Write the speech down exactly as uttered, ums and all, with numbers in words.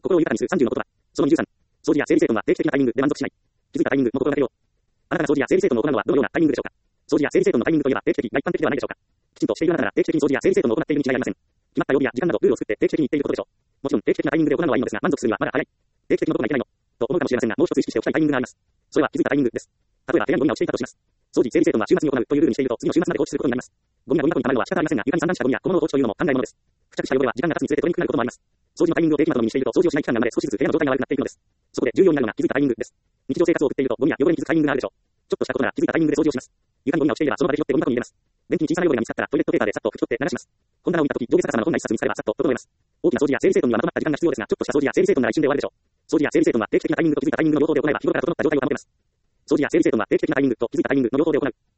心を豊かにするさんじゅうの言葉。そのにじゅうさん。掃除や整理整頓は定期的なタイミングで満足しない。気づいたタイミングの心がけよう。あなたが掃除や整理整頓を行うのはどのようなタイミングでしょうか。掃除や整理整頓のタイミングといえば定期的が一般的ではないでしょうか。きちんとしているあなたなら定期的に掃除や整理整頓を行っているに違いありません。決まった曜日や時間などルールを作って定期的に言っていることでしょう。もちろん定期的なタイミングで行うのはいいのですが、満足するにはまだ早い。定期的なことがいけないのと思うかもしれませんが、もう一つ意識しておきたいタイミングがあります。それは気づいたタイミングです。例えば部屋にゴミが落ちていたとします。掃除、整理整頓は週末に行うというルールにしていると、次の週末まで放置することになります。ゴミがゴミ箱に溜まるのは仕方ありませんが、床に散乱したゴミや小物を放置というのも考えものです。付着した汚れは時間が経つにつれて取りにくくなることもあります。掃除のタイミングを定期まとめにしていると、掃除をしない期間が生まれ、少しずつ部屋の状態が悪くなっていくのです。そこで重要になるのが気づいたタイミングです。日常生活を送っていると、ゴミや汚れに気づくタイミングがあるでしょう。ちょっとしたことなら気づいたタイミングで掃除をします。床にゴミが落ちていれば、その場で拾ってゴミ箱に入れます。便器に小さな汚れが見つかったら、トイレットペーパーでさっと拭き取って流します。本棚を見たとき、上下逆さまの本が一冊見つかれば、さっと整えます。大きな掃除や整理整頓にはまとまった時間が必要ですが、ちょっとした掃除や整理整頓なら一瞬で終わるでしょう。掃除や整理整頓は定期的なタイミングと気づいたタイミングの両方で行えば、日頃から整った状態を保てます。掃除や整理整頓は定期的なタイミングと気づいたタイミングの両方で行う。